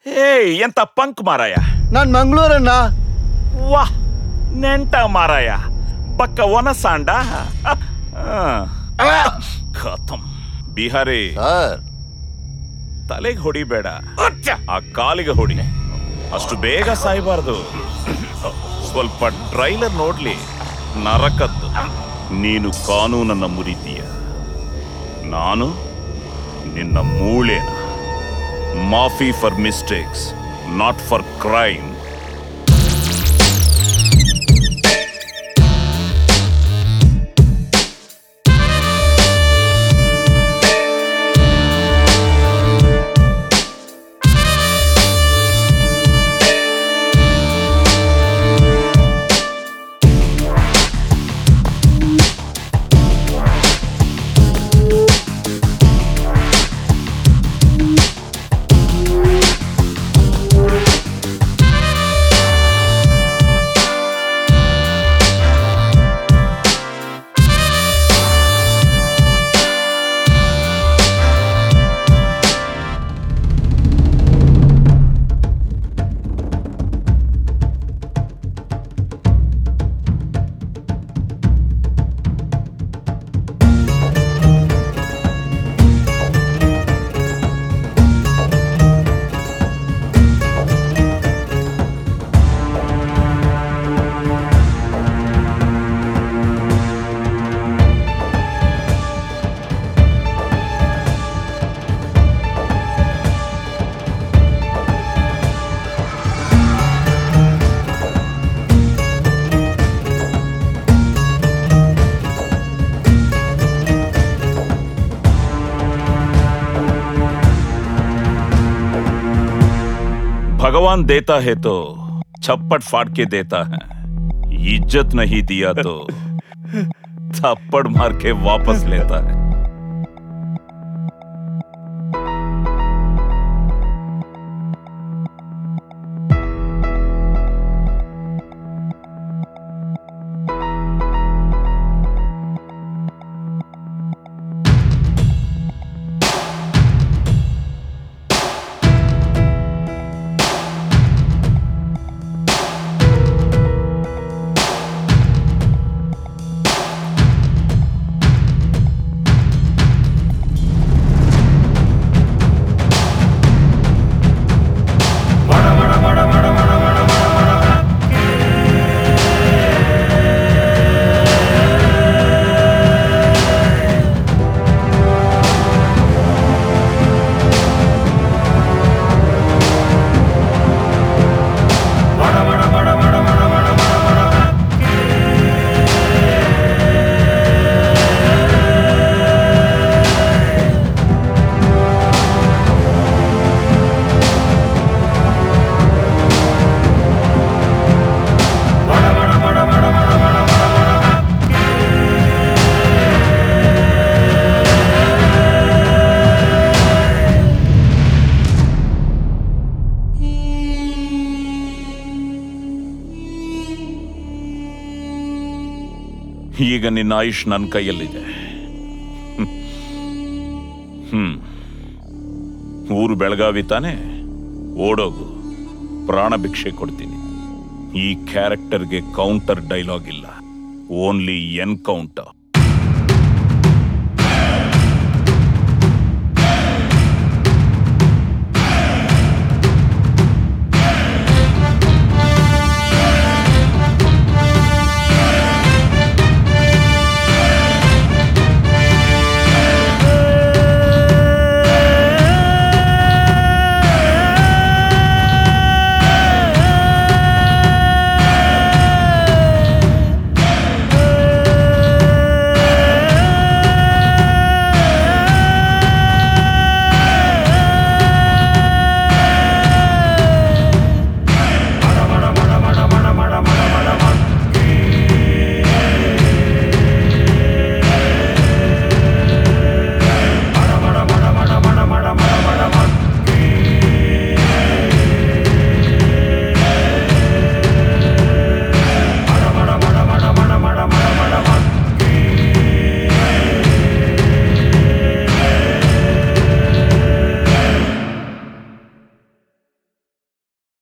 ಎಂತ ಪಂಕ್ ಮಾರಾಯ. ನಾನ್ ಮಂಗಳೂರನ್ನ. ವಾಹ್, ನೆಂಟ ಮಾರಾಯ. ಪಕ್ಕ ಒನಸಾಂಡ. ಖತಮ್. ಬಿಹಾರಿ ಸರ್, ತಲೆಗೆ ಹೊಡಿಬೇಡ, ಆ ಕಾಲಿಗೆ ಹೊಡಿ. ಅಷ್ಟು ಬೇಗ ಸಾಯ್ಬಾರ್ದು. ಸ್ವಲ್ಪ ಟ್ರೈಲರ್ ನೋಡ್ಲಿ. ನರಕದ್ದು. ನೀನು ಕಾನೂನನ್ನ ಮುರಿತೀಯ, ನಾನು ನಿನ್ನ ಮೂಳೆನ. ಮಾಫಿ for mistakes, not for crime. भगवान देता है तो छप्पड़ फाड़ के देता है. इज्जत नहीं दिया तो थप्पड़ मार के वापस लेता है. ಈಗ ನಿನ್ನ ಆಯುಷ್ ನನ್ನ ಕೈಯಲ್ಲಿದೆ. ಊರು ಬೆಳಗಾವಿ ತಾನೆ, ಓಡೋಗು, ಪ್ರಾಣ ಭಿಕ್ಷೆ ಕೊಡ್ತೀನಿ. ಈ ಕ್ಯಾರೆಕ್ಟರ್ಗೆ ಕೌಂಟರ್ ಡೈಲಾಗ್ ಇಲ್ಲ, ಓನ್ಲಿ ಎನ್ಕೌಂಟರ್.